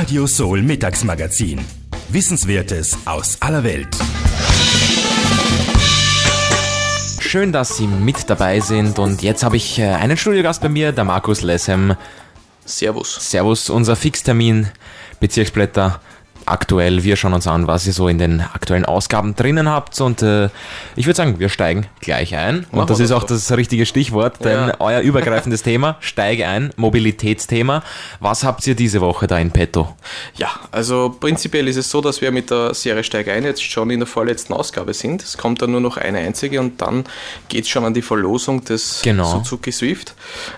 Radio Soul Mittagsmagazin. Wissenswertes aus aller Welt. Schön, dass Sie mit dabei sind und jetzt habe ich einen Studiogast bei mir, der Markus Lessem. Servus. Servus, unser Fixtermin, Bezirksblätter. Aktuell, wir schauen uns an, was ihr so in den aktuellen Ausgaben drinnen habt und ich würde sagen, wir steigen gleich ein und das ist auch das richtige Stichwort, denn euer übergreifendes Thema, steige ein, Mobilitätsthema. Was habt ihr diese Woche da in petto? Ja, also prinzipiell ist es so, dass wir mit der Serie Steige ein jetzt schon in der vorletzten Ausgabe sind. Es kommt dann nur noch eine einzige und dann geht es schon an die Verlosung des Suzuki Swift.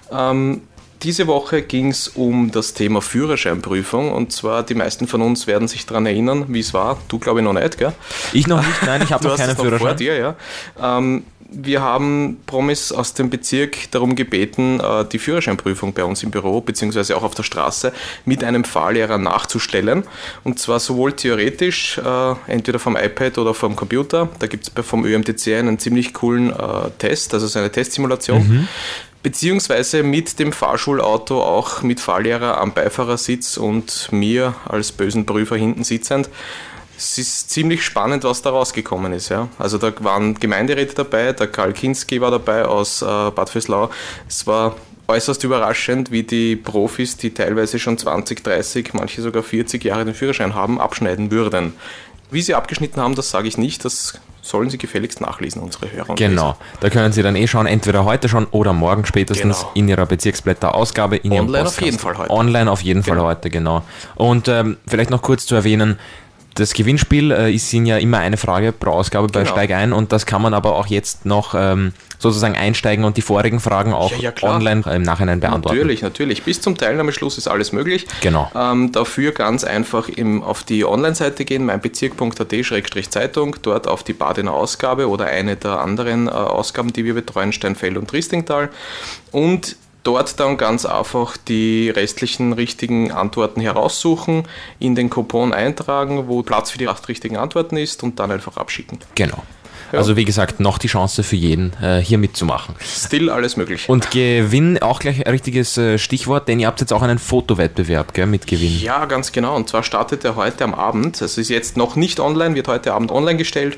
Diese Woche ging es um das Thema Führerscheinprüfung und zwar die meisten von uns werden sich daran erinnern, wie es war. Du glaube ich noch nicht, gell? Ich noch nicht, nein, ich habe noch keinen Führerschein. Vor dir, ja. Wir haben Promis aus dem Bezirk darum gebeten, die Führerscheinprüfung bei uns im Büro bzw. auch auf der Straße mit einem Fahrlehrer nachzustellen. Und zwar sowohl theoretisch, entweder vom iPad oder vom Computer. Da gibt es vom ÖMTC einen ziemlich coolen Test, also so eine Testsimulation. Beziehungsweise mit dem Fahrschulauto auch mit Fahrlehrer am Beifahrersitz und mir als bösen Prüfer hinten sitzend. Es ist ziemlich spannend, was da rausgekommen ist. Ja. Also da waren Gemeinderäte dabei, der Karl Kinski war dabei aus Bad Vöslau. Es war äußerst überraschend, wie die Profis, die teilweise schon 20, 30, manche sogar 40 Jahre den Führerschein haben, abschneiden würden. Wie sie abgeschnitten haben, das sage ich nicht, das sollen Sie gefälligst nachlesen, unsere Hörer und Genau, da können Sie dann schauen, entweder heute schon oder morgen spätestens in Ihrer Bezirksblätter-Ausgabe. In Ihrem Online auf jeden Fall heute. Online auf jeden Fall heute, genau. Und vielleicht noch kurz zu erwähnen, das Gewinnspiel ist ja immer eine Frage pro Ausgabe bei Steig ein und das kann man aber auch jetzt noch sozusagen einsteigen und die vorigen Fragen auch online im Nachhinein beantworten. Natürlich. Bis zum Teilnahmeschluss ist alles möglich. Genau. Dafür ganz einfach auf die Online-Seite gehen, meinbezirk.at/Zeitung, dort auf die Badener Ausgabe oder eine der anderen Ausgaben, die wir betreuen, Steinfeld und Riestingtal und dort dann ganz einfach die restlichen richtigen Antworten heraussuchen, in den Coupon eintragen, wo Platz für die 8 richtigen Antworten ist und dann einfach abschicken. Genau. Ja. Also wie gesagt, noch die Chance für jeden, hier mitzumachen. Still alles möglich. Und Gewinn, auch gleich ein richtiges Stichwort, denn ihr habt jetzt auch einen Fotowettbewerb, gell, mit Gewinn. Ja, ganz genau. Und zwar startet er heute am Abend. Es ist jetzt noch nicht online, wird heute Abend online gestellt.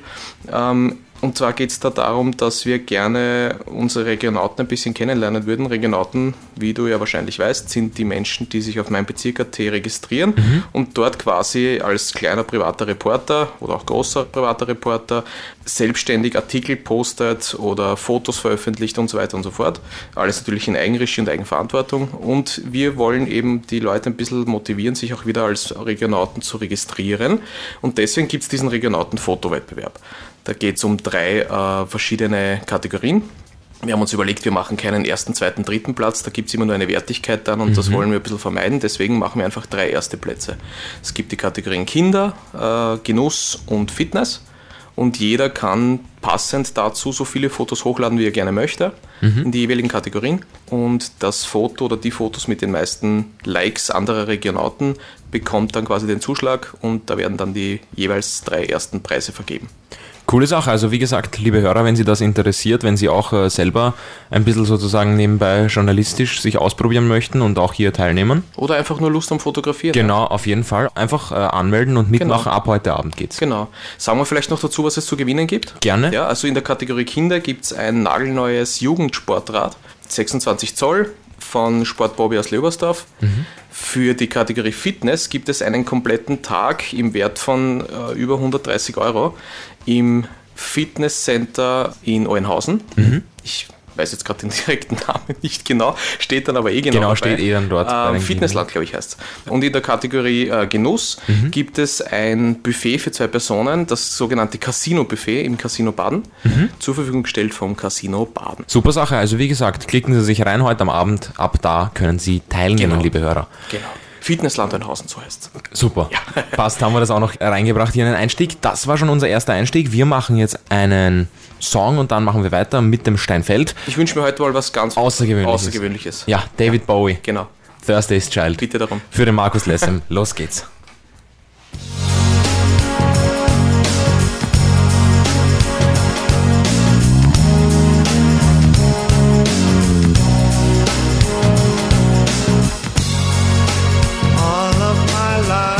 Und zwar geht es da darum, dass wir gerne unsere Regionauten ein bisschen kennenlernen würden. Regionauten, wie du ja wahrscheinlich weißt, sind die Menschen, die sich auf meinbezirk.at registrieren und dort quasi als kleiner privater Reporter oder auch großer privater Reporter selbstständig Artikel postet oder Fotos veröffentlicht und so weiter und so fort. Alles natürlich in Eigenregie und Eigenverantwortung. Und wir wollen eben die Leute ein bisschen motivieren, sich auch wieder als Regionauten zu registrieren. Und deswegen gibt es diesen Regionauten-Fotowettbewerb. Da geht es um 3 verschiedene Kategorien. Wir haben uns überlegt, wir machen keinen 1., 2., 3. Platz, da gibt es immer nur eine Wertigkeit dann und das wollen wir ein bisschen vermeiden, deswegen machen wir einfach 3 erste Plätze. Es gibt die Kategorien Kinder, Genuss und Fitness und jeder kann passend dazu so viele Fotos hochladen, wie er gerne möchte, in die jeweiligen Kategorien und das Foto oder die Fotos mit den meisten Likes anderer Regionauten bekommt dann quasi den Zuschlag und da werden dann die jeweils 3 ersten Preise vergeben. Coole Sache, also wie gesagt, liebe Hörer, wenn Sie das interessiert, wenn Sie auch selber ein bisschen sozusagen nebenbei journalistisch sich ausprobieren möchten und auch hier teilnehmen. Oder einfach nur Lust am Fotografieren. Genau, auf jeden Fall. Einfach anmelden und mitmachen, ab heute Abend geht's. Genau. Sagen wir vielleicht noch dazu, was es zu gewinnen gibt? Gerne. Ja, also in der Kategorie Kinder gibt es ein nagelneues Jugendsportrad, 26 Zoll von Sport Bobby aus Leobersdorf. Für die Kategorie Fitness gibt es einen kompletten Tag im Wert von über 130 € im Fitnesscenter in Euenhausen. Ich weiß jetzt gerade den direkten Namen nicht genau, steht dann aber genau dabei. Steht dann dort. Fitnessland, glaube ich, heißt es. Und in der Kategorie Genuss gibt es ein Buffet für 2 Personen, das sogenannte Casino-Buffet im Casino Baden, zur Verfügung gestellt vom Casino Baden. Super Sache, also wie gesagt, klicken Sie sich rein heute am Abend, ab da können Sie teilnehmen, liebe Hörer. Genau. Fitnessland Euenhausen, so heißt es. Super. Ja. Passt, haben wir das auch noch reingebracht hier in den Einstieg. Das war schon unser erster Einstieg. Wir machen jetzt einen Song und dann machen wir weiter mit dem Steinfeld. Ich wünsche mir heute mal was ganz Außergewöhnliches. Ja, David Bowie. Genau. Thursday's Child. Bitte darum. Für den Markus Lessem. Los geht's. All of my life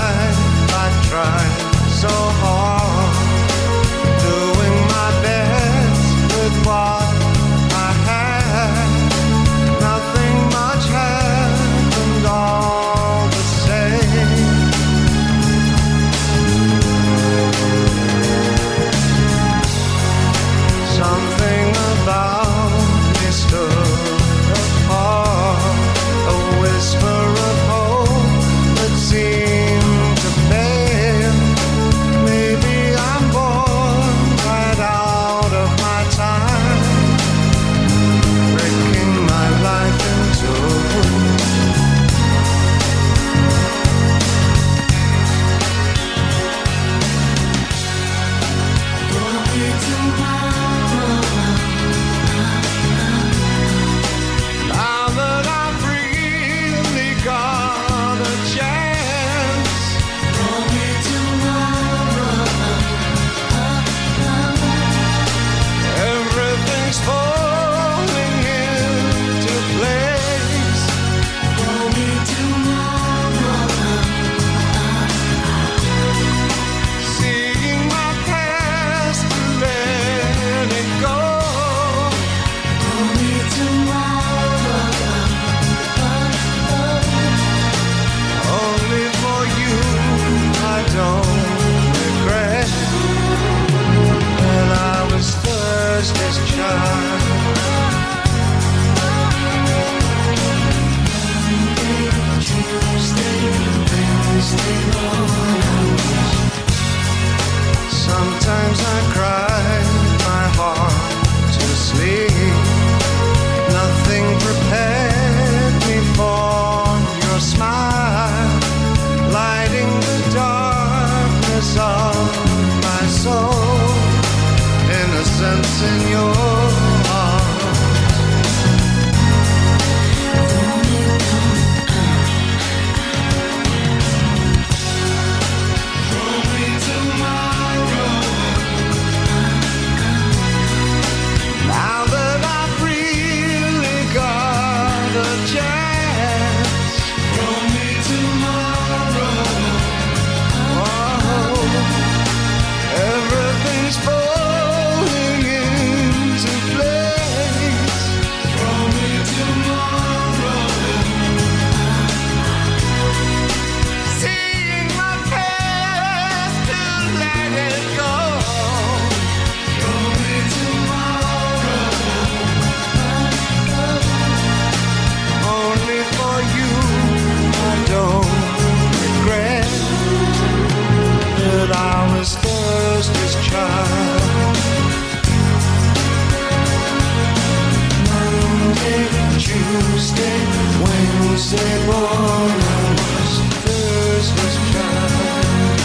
Tuesday, Wednesday born I was, Thursday's child.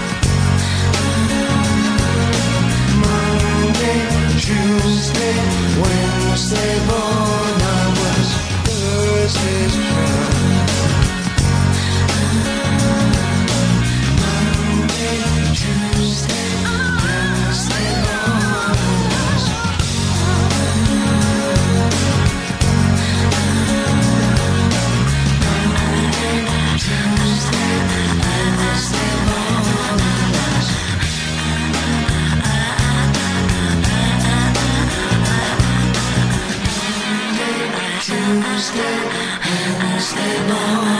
Monday, Tuesday, Wednesday born I was, Thursday's child. Monday, Tuesday, Wednesday born I was. Tuesday, Wednesday morning.